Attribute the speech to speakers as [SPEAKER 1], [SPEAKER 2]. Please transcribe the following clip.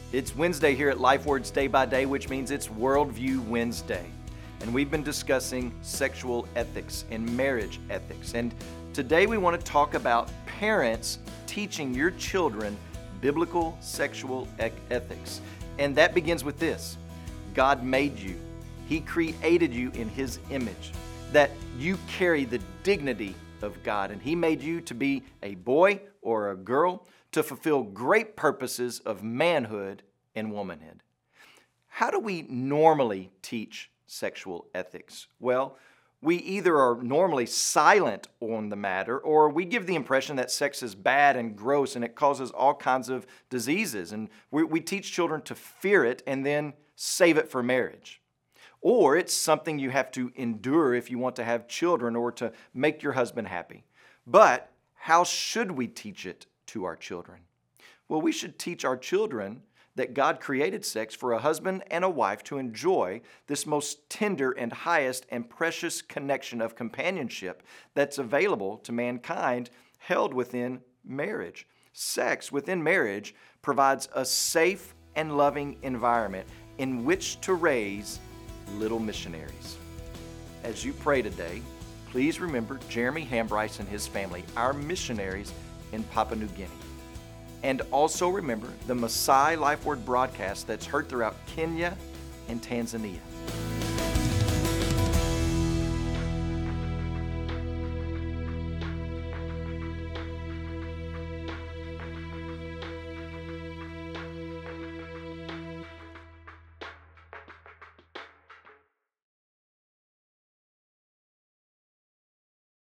[SPEAKER 1] It's Wednesday here at LifeWords Day by Day, which means it's Worldview Wednesday. And we've been discussing sexual ethics and marriage ethics. And today we want to talk about parents teaching your children biblical sexual ethics. And that begins with this: God made you. He created you in His image, that you carry the dignity of God. And He made you to be a boy or a girl to fulfill great purposes of manhood and womanhood. How do we normally teach sexual ethics? Well, we either are normally silent on the matter, or we give the impression that sex is bad and gross and it causes all kinds of diseases. And we teach children to fear it and then save it for marriage. Or it's something you have to endure if you want to have children or to make your husband happy. But how should we teach it to our children? Well, we should teach our children that God created sex for a husband and a wife to enjoy this most tender and highest and precious connection of companionship that's available to mankind, held within marriage. Sex within marriage provides a safe and loving environment in which to raise little missionaries. As you pray today, please remember Jeremy Hambryce and his family, our missionaries in Papua New Guinea. And also remember the Maasai Life Word broadcast that's heard throughout Kenya and Tanzania.